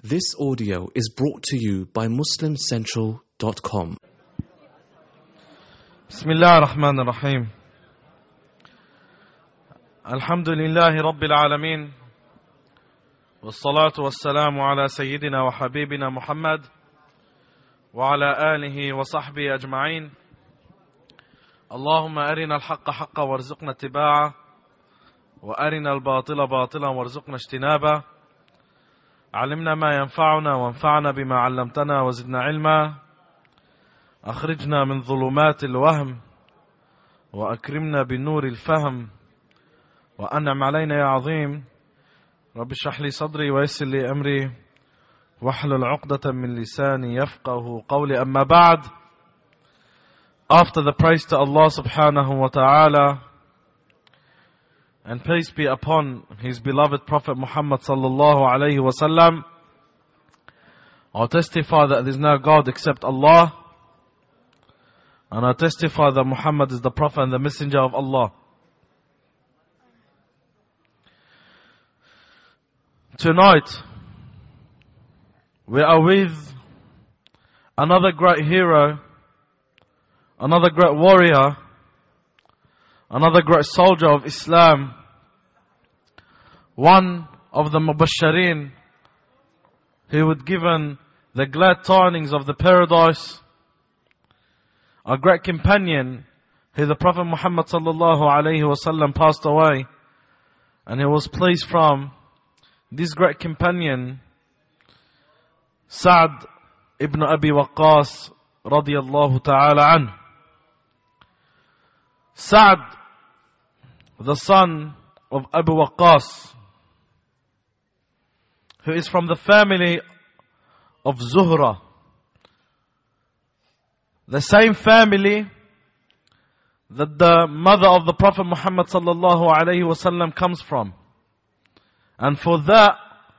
This audio is brought to you by MuslimCentral.com. Bismillah ar-Rahman ar-Rahim. Alhamdulillahi Rabbil Alameen. Wassalatu wassalamu ala Sayyidina wa Habibina Muhammad wa ala alihi wa sahbihi ajma'in. Allahumma arina al-haqqa haqqa warzuqna tiba'a wa arina al-batila batilan warzuqna ijtinaba. علمنا ما ينفعنا وانفعنا بما علمتنا وزدنا علما أخرجنا من ظلمات الوهم وأكرمنا بنور الفهم وأنعم علينا يا عظيم رب اشرح لي صدري ويسر لي أمري واحلل عقدة من لساني يفقه قولي أما بعد. After the praise to Allah subhanahu wa ta'ala, and peace be upon his beloved Prophet Muhammad sallallahu alayhi wa sallam, I testify that there is no God except Allah, and I testify that Muhammad is the Prophet and the Messenger of Allah. Tonight, we are with another great hero, another great warrior, another great soldier of Islam, one of the Mubashirin who would given the glad tidings of the paradise, a great companion who the Prophet Muhammad sallallahu alayhi wa sallam passed away, and he was placed from this great companion, Sa'd ibn Abi Waqqas radiyallahu ta'ala anhu. Sa'd, the son of Abu Waqqas, who is from the family of Zuhra, the same family that the mother of the Prophet Muhammad sallallahu alayhi wa sallam comes from. And for that,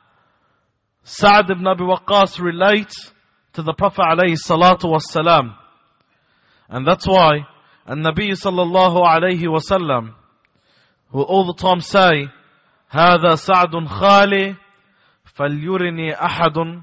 Sa'd ibn Abi Waqqas relates to the Prophet alayhi salatu was salam. And that's why An-Nabi sallallahu alayhi wa sallam will all the time say, هذا سعد خالي فليرني أحد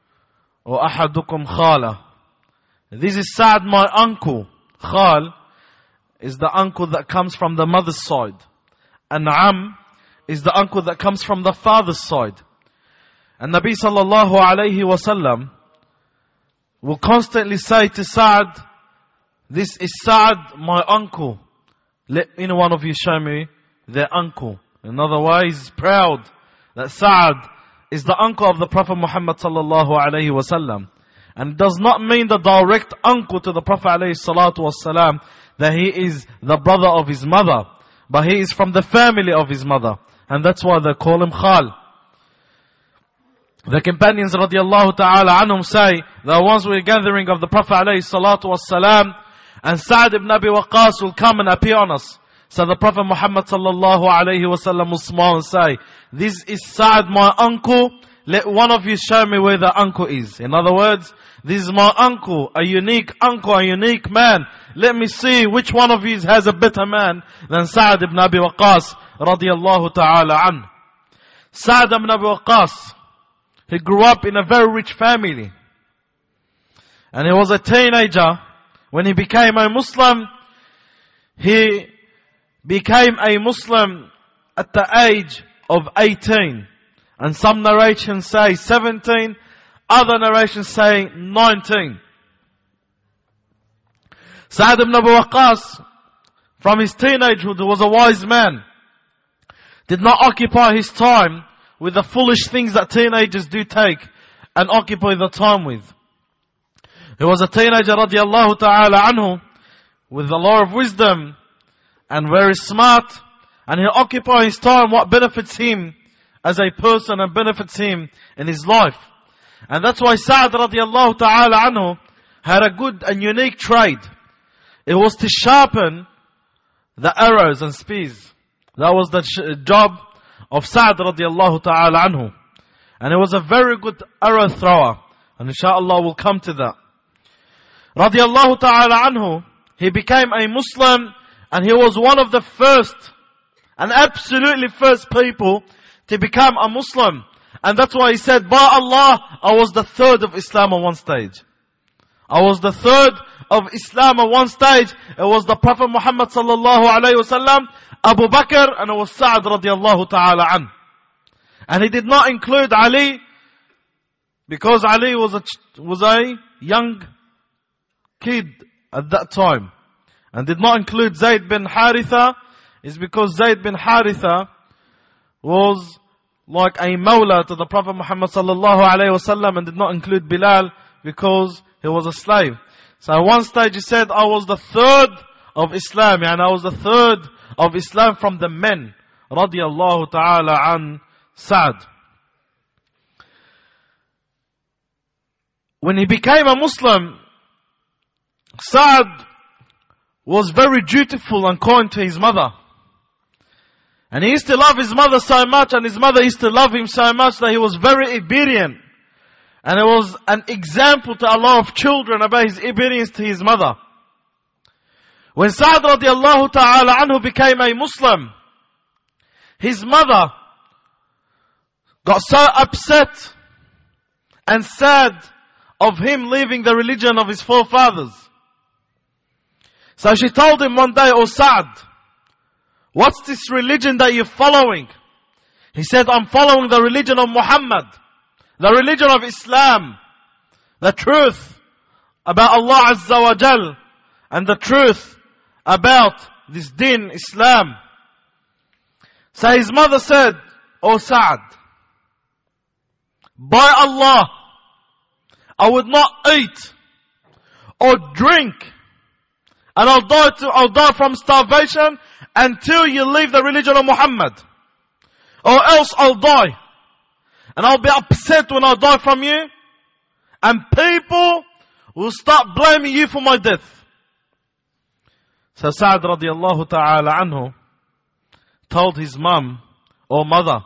وأحدكم خاله. This is Sa'd, my uncle. Khal is the uncle that comes from the mother's side, and Am is the uncle that comes from the father's side. And Nabi sallallahu alayhi wa sallam will constantly say to Sa'd, this is Sa'd, my uncle. Let any one of you show me their uncle. In other words, proud that Sa'd is the uncle of the Prophet Muhammad sallallahu alayhi wa sallam. And it does not mean the direct uncle to the Prophet alayhi salatu wassalam, that he is the brother of his mother, but he is from the family of his mother. And that's why they call him Khal. The companions radiallahu ta'ala anhum say that once we were gathering of the Prophet alayhi salatu wassalam, and Sa'd ibn Abi Waqqas will come and appear on us. So the Prophet Muhammad sallallahu alayhi wa sallam will smile and say, this is Sa'd, my uncle. Let one of you show me where the uncle is. In other words, this is my uncle, a unique man. Let me see which one of you has a better man than Sa'd ibn Abi Waqqas radiyallahu ta'ala an. Sa'd ibn Abi Waqqas, he grew up in a very rich family. And he was a teenager. When he became a Muslim, he became a Muslim at the age of 18. And some narrations say 17, other narrations say 19. Sa'd ibn Abi Waqqas, from his teenagehood, was a wise man. Did not occupy his time with the foolish things that teenagers do take and occupy the time with. He was a teenager radiallahu ta'ala anhu, with a lot of wisdom and very smart, and he occupied his time what benefits him as a person and benefits him in his life. And that's why Sa'd radiallahu ta'ala anhu had a good and unique trade. It was to sharpen the arrows and spears. That was the job of Sa'd radiallahu ta'ala anhu. And he was a very good arrow thrower. And inshallah we'll come to that. Radiallahu ta'ala anhu, he became a Muslim, and he was one of the first and absolutely first people to become a Muslim. And that's why he said, by Allah, I was the third of Islam on one stage. I was the third of Islam on one stage. It was the Prophet Muhammad sallallahu alayhi wasallam, Abu Bakr, and it was Sa'ad radiallahu ta'ala an. And he did not include Ali, because Ali was a young kid at that time. And did not include Zayd bin Haritha, is because Zayd bin Haritha was like a mawla to the Prophet Muhammad sallallahu alayhi wasallam, and did not include Bilal because he was a slave. So at one stage he said, I was the third of Islam, and I was the third of Islam from the men, radiyallahu ta'ala an Sa'd. When he became a Muslim, Sa'd was very dutiful and kind to his mother. And he used to love his mother so much, and his mother used to love him so much, that he was very obedient. And it was an example to a lot of children about his obedience to his mother. When Sa'd radiallahu ta'ala anhu became a Muslim, his mother got so upset and sad of him leaving the religion of his forefathers. So she told him one day, "Oh Sa'd, what's this religion that you're following?" He said, "I'm following the religion of Muhammad, the religion of Islam, the truth about Allah Azza wa Jal, and the truth about this deen, Islam." So his mother said, "Oh Sa'd, by Allah, I would not eat or drink, and I'll die from starvation until you leave the religion of Muhammad. Or else I'll die. And I'll be upset when I die from you. And people will start blaming you for my death." So Sa'd radiallahu ta'ala anhu told his mum, "Oh mother,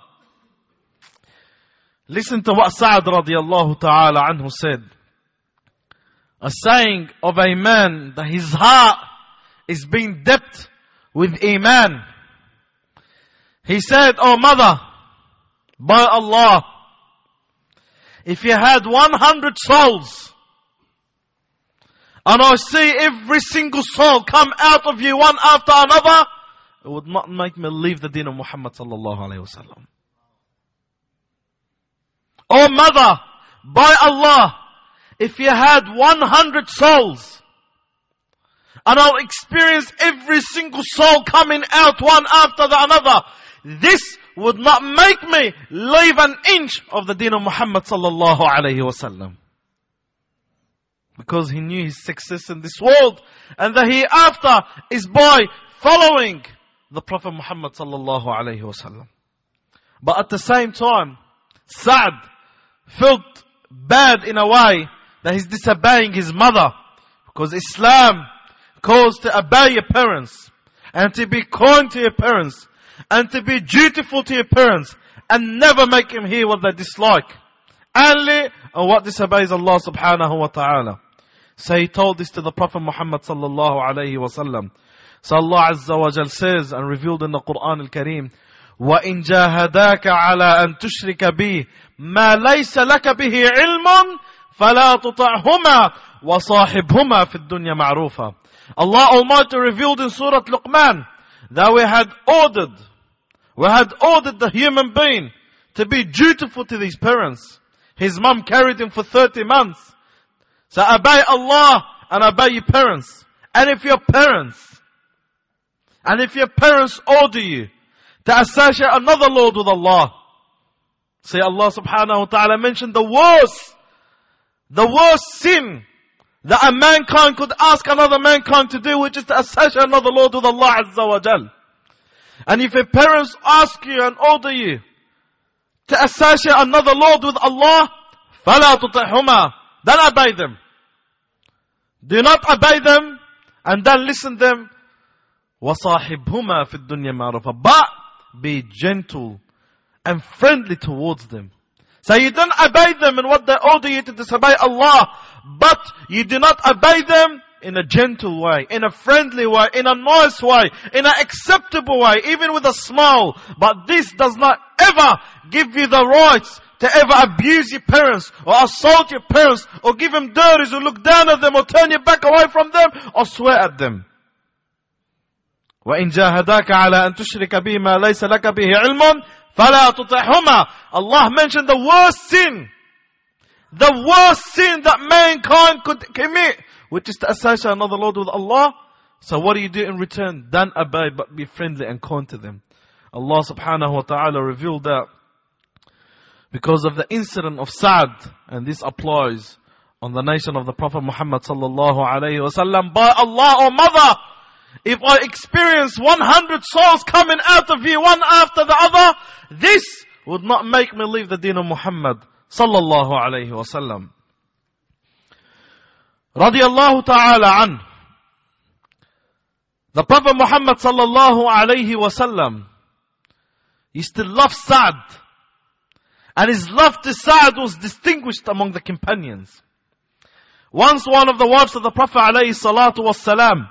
listen to what Sa'd radiallahu ta'ala anhu said. A saying of a man that his heart is being dipped with Iman. He said, "Oh mother, by Allah, if you had 100 souls, and I see every single soul come out of you one after another, it would not make me leave the deen of Muhammad sallallahu alayhi wa sallam. Oh mother, by Allah, if you had 100 souls, and I'll experience every single soul coming out one after the another, this would not make me leave an inch of the deen of Muhammad sallallahu alayhi wa sallam." Because he knew his success in this world, and the hereafter is by following the Prophet Muhammad sallallahu alayhi wa sallam. But at the same time, Sa'd felt bad in a way that he's disobeying his mother, because Islam calls to obey your parents, and to be kind to your parents, and to be dutiful to your parents, and never make them hear what they dislike, only on what disobeys Allah subhanahu wa ta'ala. So he told this to the Prophet Muhammad sallallahu alayhi wa sallam. So Allah Azza wa Jal says, and revealed in the Quran al-Kareem, وَإِن جَاهَدَاكَ عَلَىٰ أَن تُشْرِكَ بِي مَا لَيْسَ لَكَ بِهِ عِلْمٌ فَلَا تُطَعْهُمَا وَصَاحِبْهُمَا فِي الدُّنْيَا مَعْرُوفًا. Allah Almighty revealed in Surah Luqman that we had ordered the human being to be dutiful to his parents. His mom carried him for 30 months. So obey Allah and obey your parents. And if your parents order you to associate another Lord with Allah, see, Allah subhanahu wa ta'ala mentioned the worst sin that a mankind could ask another mankind to do, which is to associate another Lord with Allah Azza wa Jal. And if your parents ask you and order you to associate another Lord with Allah, فَلَا تُطِعْهُمَا, then obey them. Do not obey them, and then listen to them. وَصَاحِبْهُمَا فِي الدُّنْيَا مَعْرُوفًا, but be gentle and friendly towards them. So you don't obey them in what they order you to disobey Allah, but you do not obey them in a gentle way, in a friendly way, in a nice way, in an acceptable way, even with a smile. But this does not ever give you the right to ever abuse your parents, or assault your parents, or give them dirties, or look down at them, or turn your back away from them, or swear at them. وَإِن جَاهَدَاكَ عَلَىٰ أَن تُشْرِكَ بِهِ مَا لَيْسَ لَكَ بِهِ عِلْمٌ فَلَا تُطِعْهُمَا. Allah mentioned the worst sin. The worst sin that mankind could commit, which is to associate another Lord with Allah. So what do you do in return? Don't obey, but be friendly and kind to them. Allah subhanahu wa ta'ala revealed that because of the incident of Sa'd, and this applies on the nation of the Prophet Muhammad sallallahu alayhi wa sallam. By Allah, O mother, if I experience 100 souls coming out of you, one after the other, this would not make me leave the deen of Muhammad sallallahu alayhi wa sallam. Radiyallahu ta'ala an. The Prophet Muhammad sallallahu alayhi wa sallam used to love Sa'd. And his love to Sa'd was distinguished among the companions. Once one of the wives of the Prophet alayhi salatu was salam,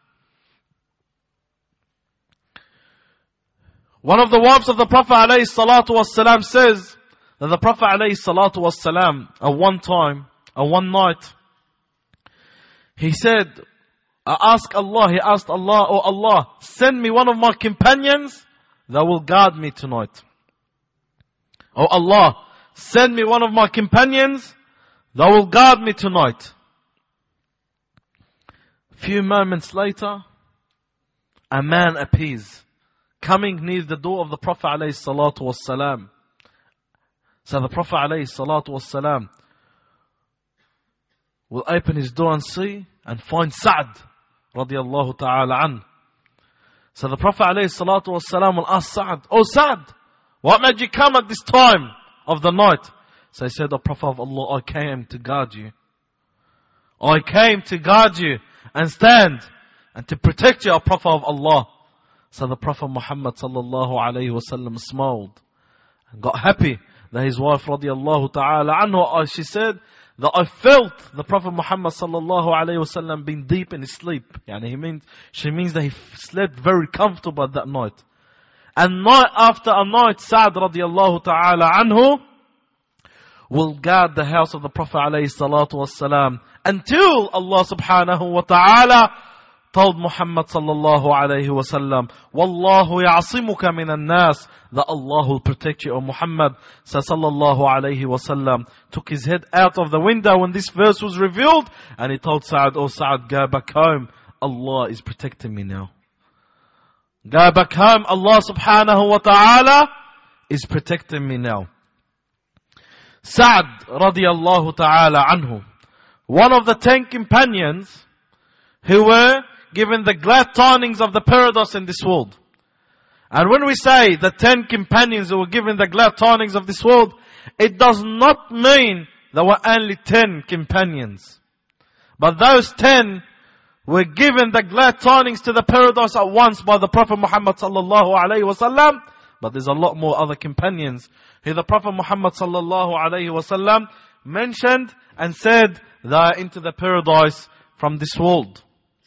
one of the wives of the Prophet alayhi salatu was salam says that the Prophet alayhi salatu was salam at one night, he said, he asked Allah, "Oh Allah, send me one of my companions that will guard me tonight. Oh Allah, send me one of my companions that will guard me tonight." Few moments later, a man appears, coming near the door of the Prophet alayhi salatu was salam. So the Prophet alayhi salatu was salam will open his door and see and find Sa'd radiyallahu ta'ala an. So the Prophet alayhi salatu was salam will ask Sa'd, "Oh Sa'd, what made you come at this time of the night?" So he said, "O Prophet of Allah, I came to guard you. I came to guard you and stand and to protect you, O Prophet of Allah." So the Prophet Muhammad sallallahu alayhi wa sallam smiled and got happy that his wife radiyallahu ta'ala anhu, she said, that I felt the Prophet Muhammad sallallahu alayhi wa sallam being deep in his sleep. She means that he slept very comfortable that night. And night after a night, Sa'd radiyallahu ta'ala anhu will guard the house of the Prophet alayhi salatu was salam until Allah subhanahu wa ta'ala told Muhammad sallallahu alayhi wa sallam, "Wallahu ya'asimuka minan nas," that Allah will protect you, O Muhammad. So sallallahu alayhi wa sallam took his head out of the window when this verse was revealed, and he told Sa'd, "Oh Sa'd, go back home. Allah is protecting me now. Go back home. Allah subhanahu wa ta'ala is protecting me now." Sa'd radiyallahu ta'ala anhu, one of the 10 companions who were given the glad tidings of the paradise in this world. And when we say the 10 companions who were given the glad tidings of this world, it does not mean there were only 10 companions. But those 10 were given the glad tidings to the paradise at once by the Prophet Muhammad sallallahu alayhi wa sallam. But there's a lot more other companions who the Prophet Muhammad sallallahu alayhi wa sallam mentioned and said they are into the paradise from this world.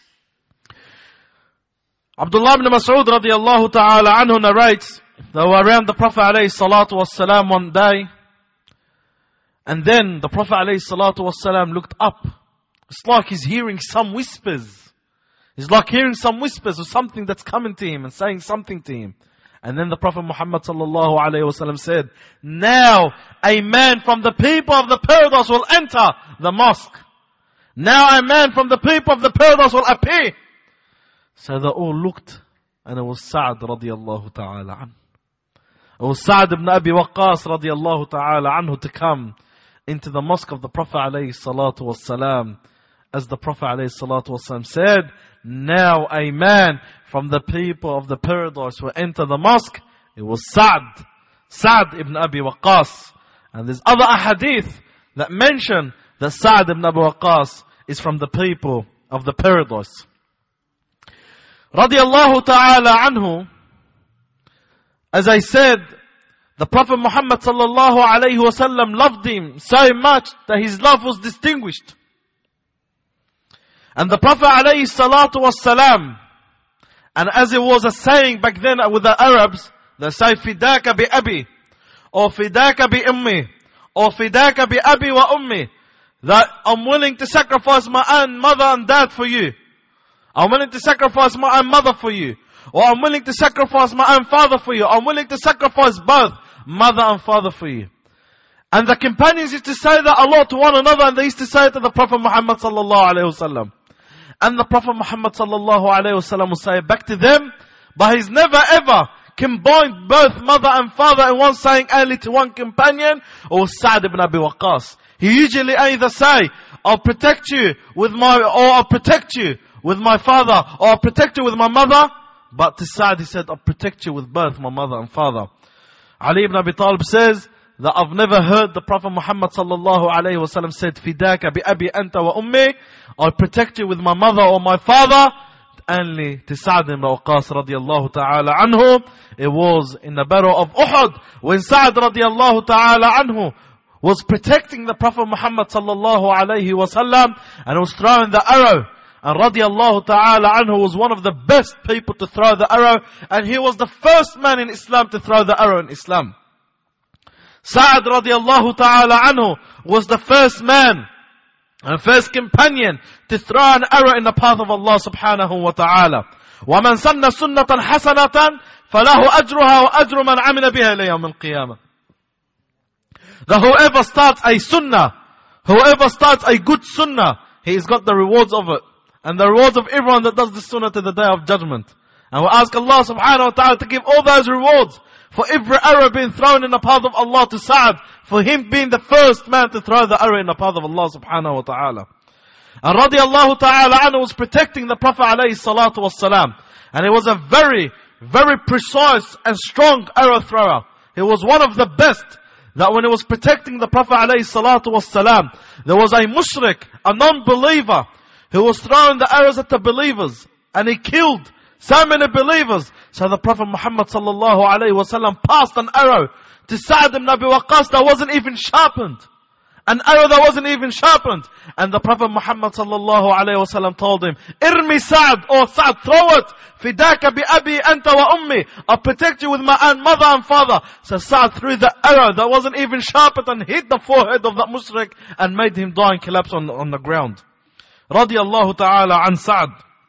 Abdullah ibn Mas'ud radiyallahu ta'ala anhu narrates, they were around the Prophet alayhi salatu was salam one day, and then the Prophet alayhi salatu was salam looked up. It's like he's hearing some whispers. It's like hearing some whispers of something that's coming to him and saying something to him. And then the Prophet Muhammad sallallahu alayhi wa sallam said, "Now a man from the people of the paradise will enter the mosque. Now a man from the people of the paradise will appear." So they all looked, and it was Sa'd radiyallahu ta'ala anhu. It was Sa'd ibn Abi Waqqas radiyallahu ta'ala anhu to come into the mosque of the Prophet alayhi salatu was salam. As the Prophet alayhi salatu was salam said, "Now a man from the people of the paradise will enter the mosque." It was Sa'd ibn Abi Waqqas. And there's other ahadith that mention that Sa'd ibn Abi Waqqas is from the people of the paradise. Radiyallahu ta'ala anhu, as I said, the Prophet Muhammad sallallahu alayhi wa sallam loved him so much that his love was distinguished. And the Prophet alayhi salatu was salam, and as it was a saying back then with the Arabs, they say, "Fidaka bi abi," or fidaka bi ummi, or fidaka bi abi wa ummi, that I'm willing to sacrifice my own mother and dad for you. I'm willing to sacrifice my own mother for you. Or I'm willing to sacrifice my own father for you. I'm willing to sacrifice both mother and father for you. And the companions used to say that a lot to one another, and they used to say it to the Prophet Muhammad sallallahu alayhi wasallam. And the Prophet Muhammad sallallahu alayhi wasallam will say it back to them, but he's never ever combined both mother and father in one saying only to one companion, or Sa'd ibn Abi Waqqas. He usually either say, I'll protect you with my father, or I'll protect you with my mother. But to Sa'd he said, I'll protect you with both my mother and father. Ali ibn Abi Talib says that I've never heard the Prophet Muhammad sallallahu alayhi wa sallam said, Fidaka bi abi anta wa ummi, I'll protect you with my mother or my father. Only to Sa'd ibn Waqqas radiallahu ta'ala anhu. It was in the battle of Uhud, when Sa'd radiallahu ta'ala anhu was protecting the Prophet Muhammad sallallahu alayhi wa sallam, and was throwing the arrow. And radiallahu ta'ala anhu was one of the best people to throw the arrow, and he was the first man in Islam to throw the arrow in Islam. Sa'd radiallahu ta'ala anhu was the first man and first companion to throw an arrow in the path of Allah subhanahu wa ta'ala. وَمَنْ سَنَّ سُنَّةً حَسَنَةً فَلَهُ أَجْرُهَا وَأَجْرُ مَنْ عَمِلَ بِهَا إِلَى يَوْمِ الْقِيَامَةِ. That whoever starts a sunnah, whoever starts a good sunnah, he's got the rewards of it. And the rewards of everyone that does this sunnah to the day of judgment. And we ask Allah subhanahu wa ta'ala to give all those rewards for every arrow being thrown in the path of Allah to Sa'd, for him being the first man to throw the arrow in the path of Allah subhanahu wa ta'ala. And radiallahu ta'ala anhu was protecting the Prophet alayhi salatu was salam. And he was a very, very precise and strong arrow thrower. He was one of the best. That when he was protecting the Prophet alayhi salatu was salam, there was a mushrik, a non-believer, who was throwing the arrows at the believers. And he killed so many believers. So the Prophet Muhammad sallallahu alayhi wa sallam passed an arrow to Sa'd ibn Abi Waqqas that wasn't even sharpened. An arrow that wasn't even sharpened. And the Prophet Muhammad sallallahu alayhi wa sallam told him, Irmi Sa'd, or Sa'd, throw it. Fidaka bi abi anta wa ummi. I'll protect you with my own mother and father. So Sa'd threw the arrow that wasn't even sharpened and hit the forehead of that mushrik and made him die and collapse on the ground. Radiallahu ta'ala an Sa'd.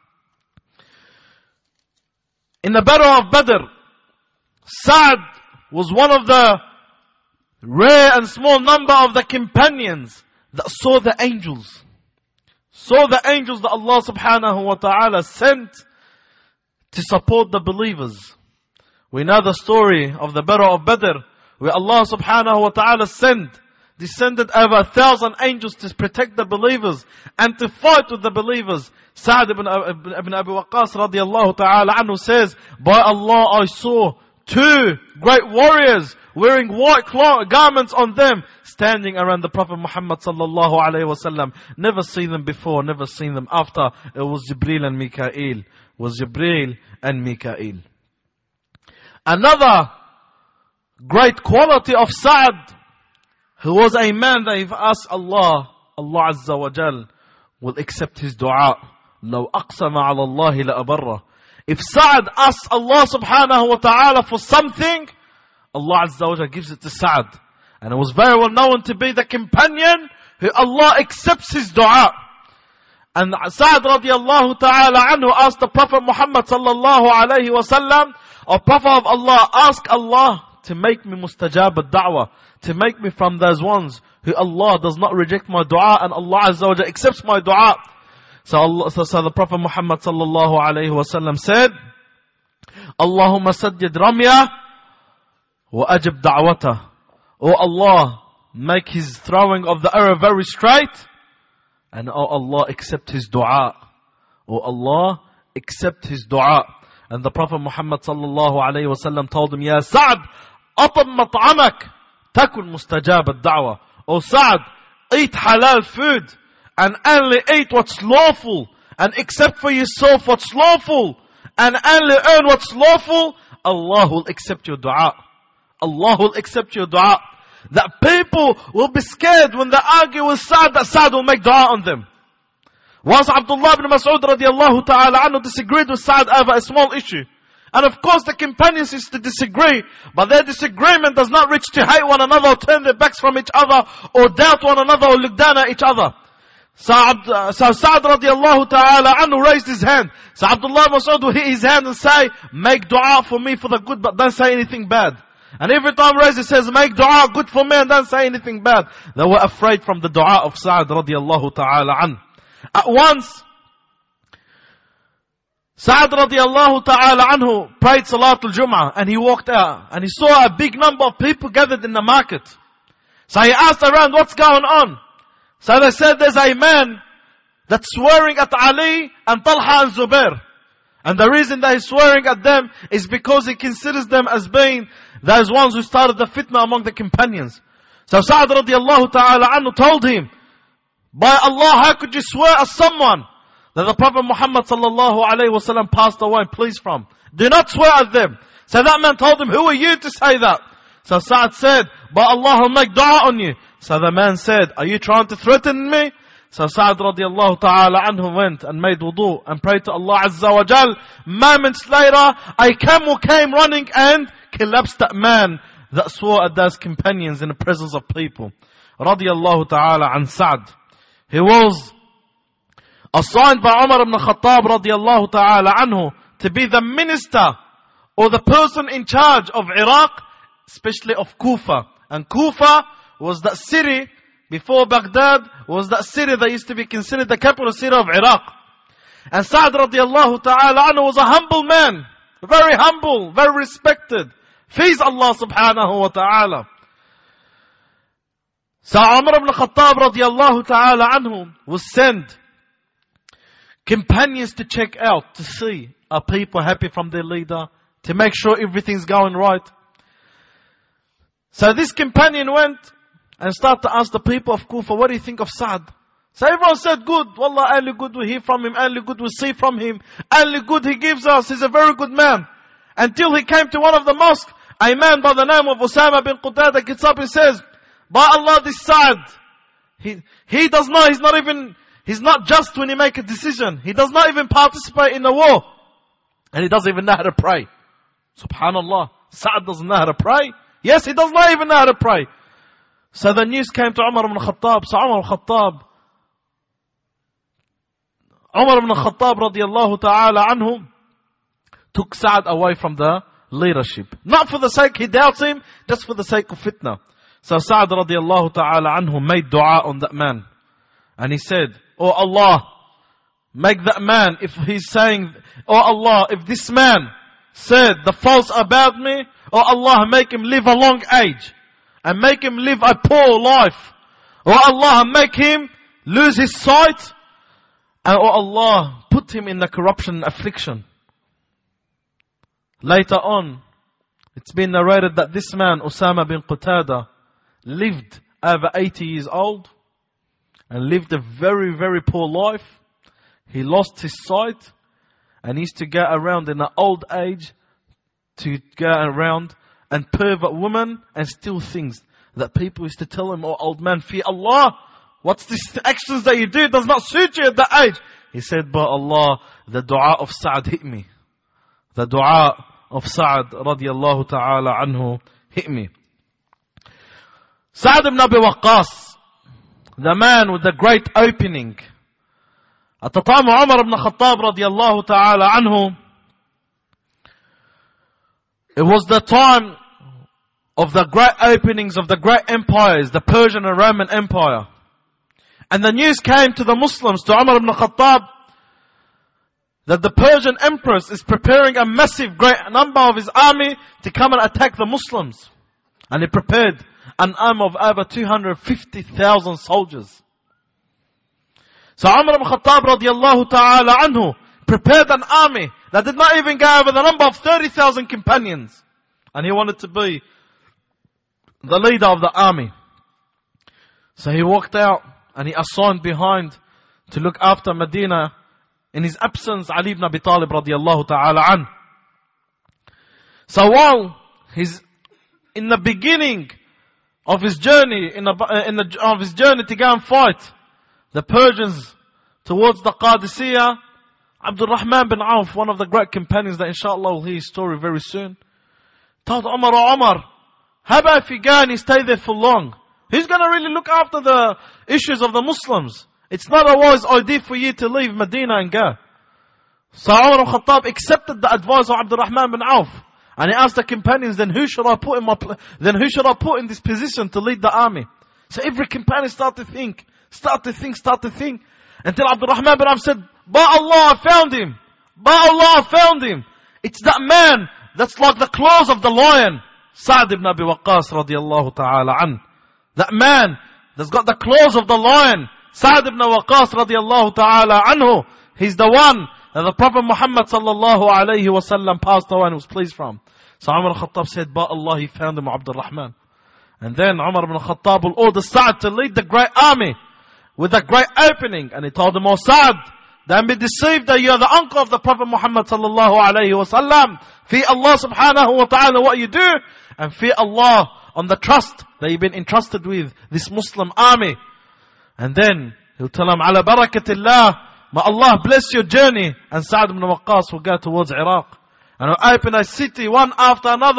In the battle of Badr, Sa'd was one of the rare and small number of the companions that saw the angels. Saw the angels that Allah subhanahu wa ta'ala sent to support the believers. We know the story of the battle of Badr, where Allah subhanahu wa ta'ala descended over 1,000 angels to protect the believers and to fight with the believers. Sa'd ibn Abi Waqqas radiallahu ta'ala anhu says, by Allah I saw 2 great warriors wearing white garments on them, standing around the Prophet Muhammad sallallahu alayhi wa sallam. Never seen them before, never seen them after. It was Jibreel and Mikael. Another great quality of Sa'd, who was a man that if asked Allah Azza wa Jal will accept his dua. لو أقسم على الله لأبره. If Sa'd asks Allah subhanahu wa ta'ala for something, Allah Azza wa Jal gives it to Sa'd. And it was very well known to be the companion who Allah accepts his dua. And Sa'd radiallahu ta'ala anhu asked the Prophet Muhammad sallallahu alayhi wa sallam, O Prophet of Allah, ask Allah to make me mustajab ad-da'wah, to make me from those ones who Allah does not reject my dua and Allah Azza wa Jal accepts my dua. So the Prophet Muhammad sallallahu alayhi wa sallam said, Allahumma saddid ramya wa ajib da'wata. O Allah, make his throwing of the arrow very straight, and O Allah, accept his dua. O Allah, accept his dua. And the Prophet Muhammad sallallahu alayhi wa sallam told him, Ya Sa'd, atab mat'amak, takun mustajab ad-da'wah. O Sa'd, eat halal food, and only eat what's lawful, and accept for yourself what's lawful, and only earn what's lawful, Allah will accept your dua. Allah will accept your dua. That people will be scared when they argue with Sa'd, that Sa'd will make dua on them. Once Abdullah ibn Mas'ud radiallahu ta'ala anhu disagreed with Sa'd over a small issue. And of course the companions used to disagree, but their disagreement does not reach to hate one another or turn their backs from each other or doubt one another or look down at each other. So Sa'd radiallahu ta'ala anhu raised his hand. So Abdullah Mas'ud would hit his hand and say, make dua for me for the good, but don't say anything bad. And every time he says, make dua good for me and don't say anything bad. They were afraid from the dua of Sa'd radiallahu ta'ala anhu. At once, Sa'd radiallahu ta'ala anhu prayed Salatul Jum'ah and he walked out and he saw a big number of people gathered in the market. So he asked around, what's going on? So they said, there's a man that's swearing at Ali and Talha and Zubair. And the reason that he's swearing at them is because he considers them as being those ones who started the fitna among the companions. So Sa'd radiallahu ta'ala anhu told him, by Allah, how could you swear at someone that the Prophet Muhammad sallallahu alayhi wa sallam passed away and pleased from? Do not swear at them. So that man told him, who are you to say that? So Sa'd said, by Allah, I'll make dua on you. So the man said, are you trying to threaten me? So Sa'd radiallahu ta'ala anhu went and made wudu and prayed to Allah Azza wa Jal. Moments later, a camel came running and collapsed that man that swore at those companions in the presence of people. Radiallahu ta'ala an Sa'd. He was assigned by Umar ibn Khattab radiallahu ta'ala anhu to be the minister or the person in charge of Iraq, especially of Kufa. And Kufa was that city, before Baghdad, was that city that used to be considered the capital city of Iraq. And Sa'd radiallahu ta'ala anhu was a humble man. Very humble, very respected. Fears Allah subhanahu wa ta'ala. So Umar ibn Khattab radiallahu ta'ala anhu was sent companions to check out, to see, are people happy from their leader? To make sure everything's going right. So this companion went and started to ask the people of Kufa, what do you think of Sa'd? So everyone said, good. Wallah, only good we hear from him, only good we see from him, only good he gives us, he's a very good man. Until he came to one of the mosques, a man by the name of Usama bin Qatada gets up and says, by Allah, this Sa'd, he does not, he's not just when he make a decision. He does not even participate in the war. And he doesn't even know how to pray. Subhanallah. Sa'd doesn't know how to pray. Yes, he does not even know how to pray. So the news came to Umar ibn Khattab. So Umar ibn Khattab radiallahu ta'ala anhu took Sa'd away from the leadership. Not for the sake he doubts him, just for the sake of fitna. So Sa'd radiallahu ta'ala anhu made dua on that man. And he said, oh Allah, make that man, if he's saying, oh Allah, if this man said the false about me, oh Allah, make him live a long age. And make him live a poor life. Oh Allah, make him lose his sight. And oh Allah, put him in the corruption and affliction. Later on, it's been narrated that this man, Usama bin Qatada, lived over 80 years old. And lived a very, very poor life. He lost his sight. And he used to go around in the old age to go around and pervert women and steal things that people used to tell him, oh old man, fear Allah. What's these actions that you do? It does not suit you at that age. He said, by Allah, the dua of Sa'd hit me. The dua of Sa'd radiallahu ta'ala anhu hit me. Sa'd ibn Abi Waqqas, the man with the great opening. At the time of Umar ibn Khattab radiallahu ta'ala anhu, it was the time of the great openings of the great empires, the Persian and Roman Empire. And the news came to the Muslims, to Umar ibn Khattab, that the Persian empress is preparing a massive, great number of his army to come and attack the Muslims. And he prepared an army of over 250,000 soldiers. So Umar ibn Khattab radiallahu ta'ala anhu prepared an army that did not even go over the number of 30,000 companions. And he wanted to be the leader of the army. So he walked out and he assigned behind to look after Medina. In his absence, Ali ibn Abi Talib radiallahu ta'ala an. So while he's in the beginning of his journey, of his journey to go and fight the Persians towards the Qadisiyah, Abdul Rahman bin Auf, one of the great companions that inshallah will hear his story very soon, told Umar, "Oh Umar, how about if you go and you stay there for long? Who's going to really look after the issues of the Muslims? It's not a wise idea for you to leave Medina and go." So Umar al-Khattab accepted the advice of Abdul Rahman bin Auf. And he asked the companions, then who should I put in this position to lead the army? So every companion started to think. Until Abdul Rahman bin Auf said, "By Allah, I found him. By Allah, I found him. It's that man that's like the claws of the lion." Sa'd ibn Abi Waqqas radiyallahu ta'ala an. That man that's got the claws of the lion. Sa'd ibn Waqqas radiyallahu ta'ala anhu. He's the one that the Prophet Muhammad sallallahu alayhi wa sallam passed away and was pleased from. So Umar al-Khattab said, "By Allah, he found him, Abdul Rahman." And then Umar ibn al-Khattab will order Sa'd to lead the great army with a great opening. And he told him, "Oh Sa'd, don't be deceived that you are the uncle of the Prophet Muhammad sallallahu alayhi wa sallam. Fear Allah subhanahu wa ta'ala what you do, and fear Allah on the trust that you've been entrusted with this Muslim army." And then he'll tell him, "Ala barakatillah, may Allah bless your journey." And Sa'd ibn Waqqas will go towards Iraq. And he'll open a city one after another,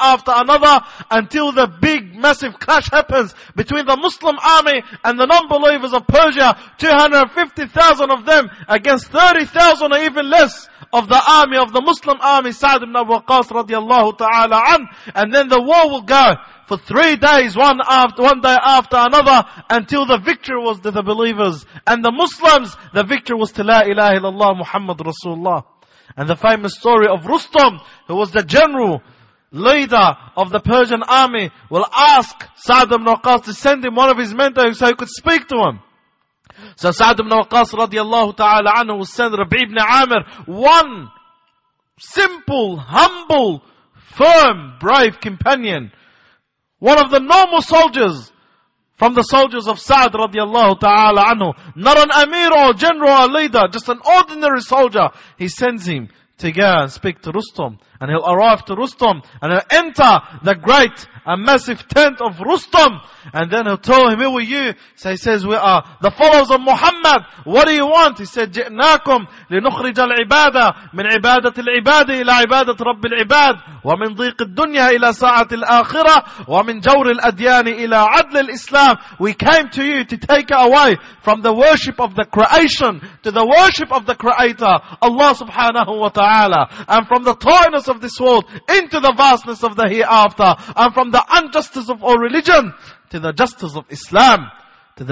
until the big massive clash happens between the Muslim army and the non-believers of Persia. 250,000 of them against 30,000 or even less of the army, of the Muslim army, Sa'd ibn Abi Waqqas radiyallahu ta'ala an. And then the war will go for 3 days, one day after another, until the victory was to the believers. And the Muslims, the victory was to La ilaha illallah Muhammad Rasulullah. And the famous story of Rustam, who was the general leader of the Persian army, will ask Sa'd ibn Waqqas to send him one of his mentors so he could speak to him. So Sa'd ibn Waqqas radiyallahu ta'ala anhu will send Rabi' ibn Amir, one simple, humble, firm, brave companion, one of the normal soldiers from the soldiers of Sa'd radiyallahu ta'ala anhu. Not an amir or general or leader, just an ordinary soldier. He sends him to go and speak to Rustam. And he'll arrive to Rustam and he'll enter the great and massive tent of Rustam. And then he'll tell him, "Who are you?" So he says, "We are the followers of Muhammad. What do you want?" He said, "جئناكم لنخرج العبادة من عبادة العباد إلى عبادة رب العباد ومن ضيق الدنيا إلى ساعة الآخرة ومن جور الأديان إلى عدل الإسلام." We came to you to take away from the worship of the creation to the worship of the Creator, Allah subhanahu wa ta'ala, and from the tiredness of this world into the vastness of the hereafter, and from the injustice of all religion to the justice of Islam, and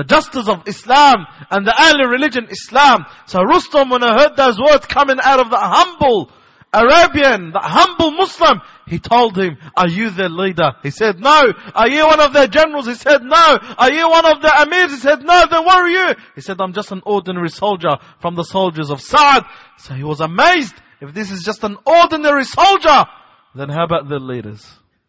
the early religion Islam. So Rustam, when he heard those words coming out of the humble Arabian, the humble Muslim, he told him, "Are you their leader?" He said, "No." "Are you one of their generals?" He said, "No." "Are you one of their amirs?" He said, "No." "Then what are you?" He said, "I'm just an ordinary soldier from the soldiers of Sa'd." So he was amazed. If this is just an ordinary soldier, then how about their leaders?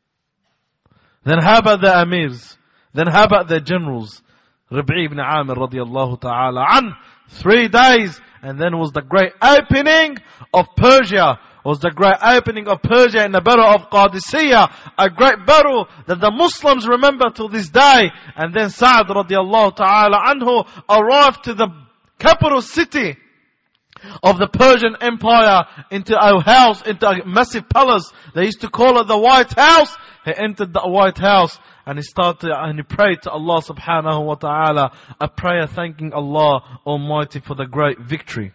Then how about their amirs? Then how about their generals? Rabi' ibn Amir radiyallahu ta'ala an. 3 days, and then was the great opening of Persia. Was the great opening of Persia in the battle of Qadisiyah. A great battle that the Muslims remember till this day. And then Sa'd radiyallahu ta'ala anhu arrived to the capital city of the Persian Empire, into a house, into a massive palace. They used to call it the White House. He entered the White House and he prayed to Allah subhanahu wa ta'ala, a prayer thanking Allah Almighty for the great victory.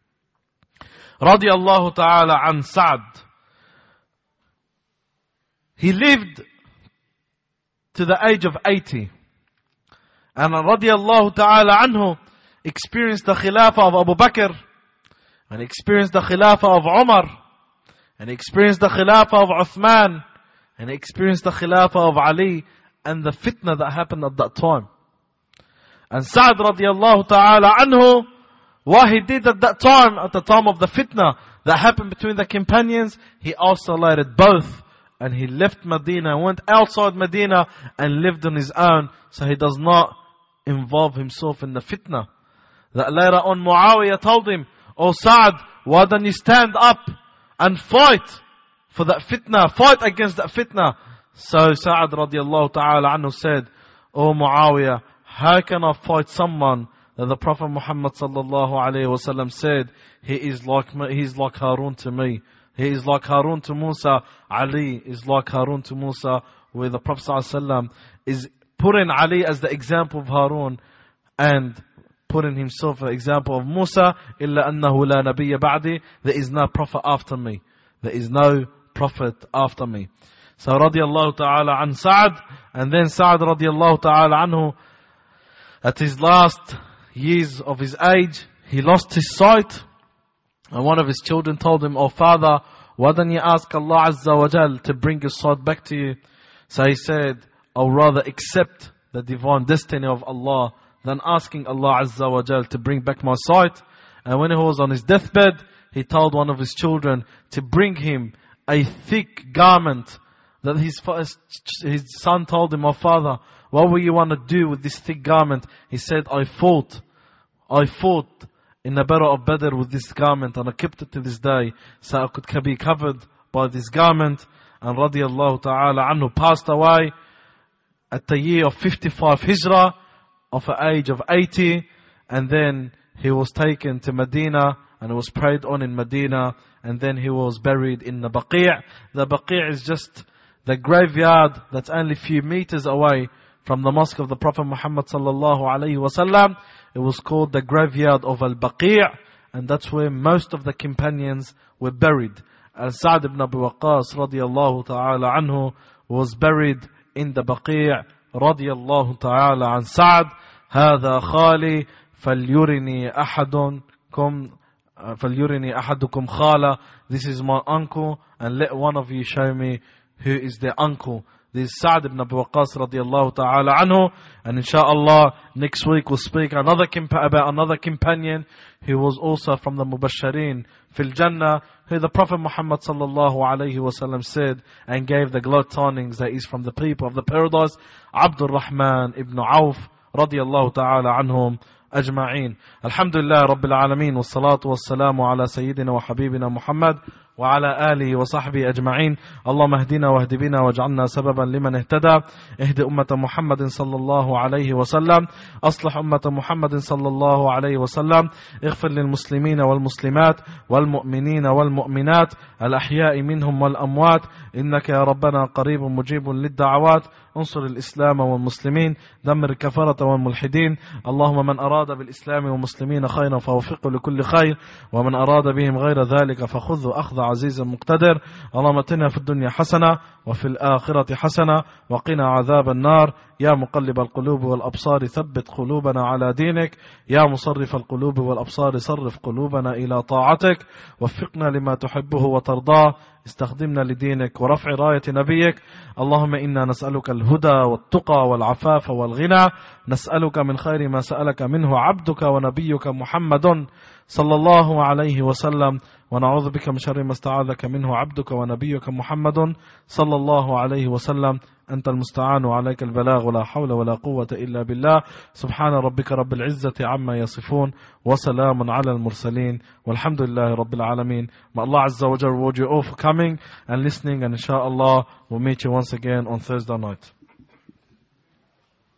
Radiyallahu ta'ala an Sa'd. He lived to the age of 80. And radiyallahu ta'ala anhu experienced the khilafah of Abu Bakr, and experienced the khilafah of Umar, and experienced the khilafah of Uthman, and experienced the khilafah of Ali, and the fitna that happened at that time. And Sa'd radiyallahu ta'ala anhu, what he did at that time, at the time of the fitna that happened between the companions, he isolated both. And he left Medina, went outside Medina and lived on his own. So he does not involve himself in the fitna. That later on Muawiyah told him, "Oh Sa'd, why don't you stand up and fight for that fitna, fight against that fitna?" So Sa'd radiallahu ta'ala anhu said, "Oh Muawiyah, how can I fight someone that the Prophet Muhammad sallallahu alayhi wasallam said, he is like Harun to me. He is like Harun to Musa. Ali is like Harun to Musa, where the Prophet sallallahu alayhi wasallam is putting Ali as the example of Harun and putting himself an example of Musa. إِلَّا أَنَّهُ لَا نَبِيَّ بَعْدِي. There is no prophet after me. There is no prophet after me. So radiallahu ta'ala an Sa'd, and then Sa'd radiallahu ta'ala anhu, at his last years of his age, he lost his sight. And one of his children told him, "Oh father, why don't you ask Allah Azza wa Jal to bring your sight back to you?" So he said, "I'll rather accept the divine destiny of Allah than asking Allah Azza wa Jal to bring back my sight." And when he was on his deathbed, he told one of his children to bring him a thick garment. That his son told him, "Oh father, what will you want to do with this thick garment?" He said, I fought in the battle of Badr with this garment, and I kept it to this day, so I could be covered by this garment." And radiallahu ta'ala anhu passed away at the year of 55 Hijrah, of the age of 80, and then he was taken to Medina, and he was prayed on in Medina, and then he was buried in the Baqi'. The Baqi' is just the graveyard that's only a few meters away from the mosque of the Prophet Muhammad sallallahu alayhi wasallam. It was called the graveyard of Al-Baqi', and that's where most of the companions were buried. Sa'd ibn Abi Waqqas radiyallahu ta'ala anhu was buried in the Baqi' radiyallahu ta'ala an Sa'd. هذا خالي فليرني أحدكم خاله. This is my uncle, and let one of you show me who is their uncle. This is Sa'd ibn Abi Waqqas radiyallahu ta'ala anhu. And inshallah, next week we'll speak about another companion who was also from the Mubashirin fil Jannah, who the Prophet Muhammad sallallahu alayhi wasallam said and gave the glad tidings that is from the people of the paradise, Abdul Rahman ibn Auf radiyallahu ta'ala anhum أجمعين. الحمد لله رب العالمين، والصلاة والسلام على سيدنا وحبيبنا محمد وعلى آله وصحبه أجمعين. اللهم اهدنا واهد بنا واجعلنا سببا لمن اهتدى. اهد أمة محمد صلى الله عليه وسلم. أصلح أمة محمد صلى الله عليه وسلم. اغفر للمسلمين والمسلمات والمؤمنين والمؤمنات الأحياء منهم والأموات، إنك يا ربنا قريب مجيب للدعوات. انصر الإسلام والمسلمين، دمر الكفرة والملحدين. اللهم من أراد بالإسلام والمسلمين خيرا فوفقه لكل خير، ومن أراد بهم غير ذلك فخذه أخذ عزيز مقتدر. اللهم اتنا في الدنيا حسنة وفي الآخرة حسنة وقنا عذاب النار. يا مقلب القلوب والأبصار ثبت قلوبنا على دينك. يا مصرف القلوب والأبصار صرف قلوبنا إلى طاعتك. وفقنا لما تحبه وترضاه. استخدمنا لدينك ورفع راية نبيك. اللهم إنا نسألك الهدى والتقى والعفاف والغنى. نسألك من خير ما سألك منه عبدك ونبيك محمد صلى الله عليه وسلم، ونعوذ بك من شر ما استعاذك منه عبدك ونبيك محمد صلى الله عليه وسلم. أنت المستعان وعليك البلاغ، ولا حول ولا قوة إلا بالله. سبحان ربك رب العزة عما يصفون، وسلام على المرسلين، والحمد لله رب العالمين. May Allah Azza wa Jalla reward you all for coming and listening, and inshallah we'll meet you once again on Thursday night.